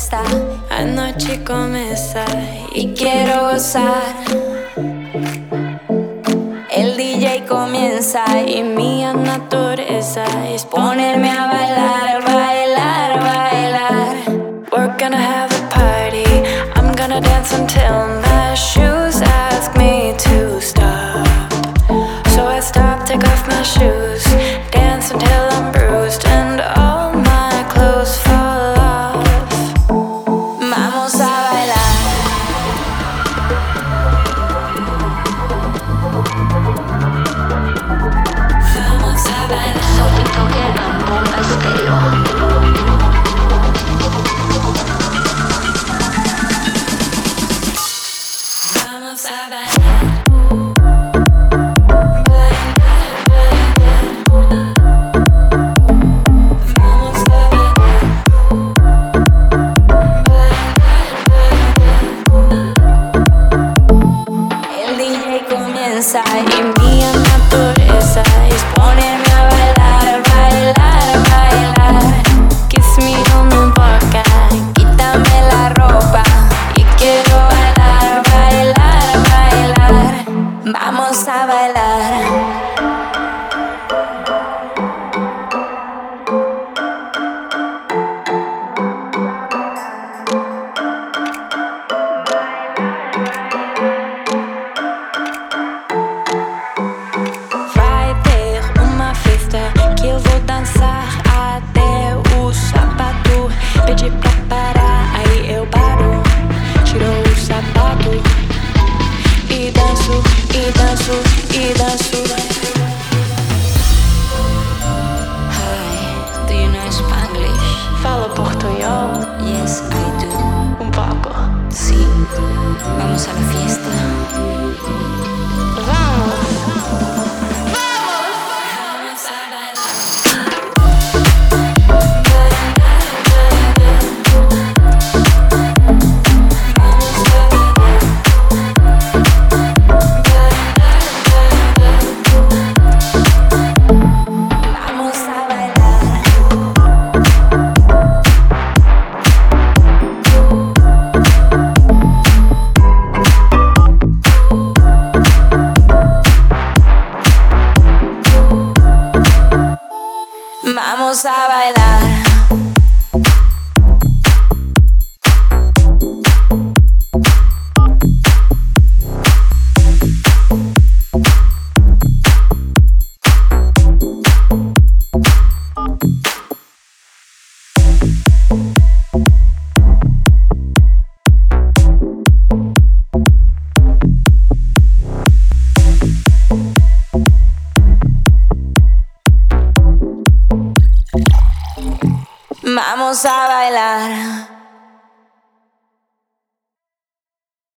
fiesta. Anoche comienza y quiero gozar. El DJ comienza y mi naturaleza es ponerme a bailar, bailar, bailar. We're gonna have a party. I'm gonna dance until my shoes ask me to stop. So I stop, take off my shoes, dance until I'm bruised and all my clothes fall off. Vamos a bailar. Vamos a bailar. Sophie Tucker en Bomba Estéreo. Vamos a bailar. Y mi naturaleza es ponerme a bailar, bailar, bailar. Kiss me on the boca, quítame la ropa y quiero bailar, bailar, bailar. Vamos a bailar. Pedi pra parar, aí eu paro. Tirou o sapato e danço, e danço, e danço. Hi, do you know Spanglish? Fala portunhol? Yes, I do. Un poco. Sí. Vamos a la fiesta. Vamos. Vamos a bailar. Vamos a bailar.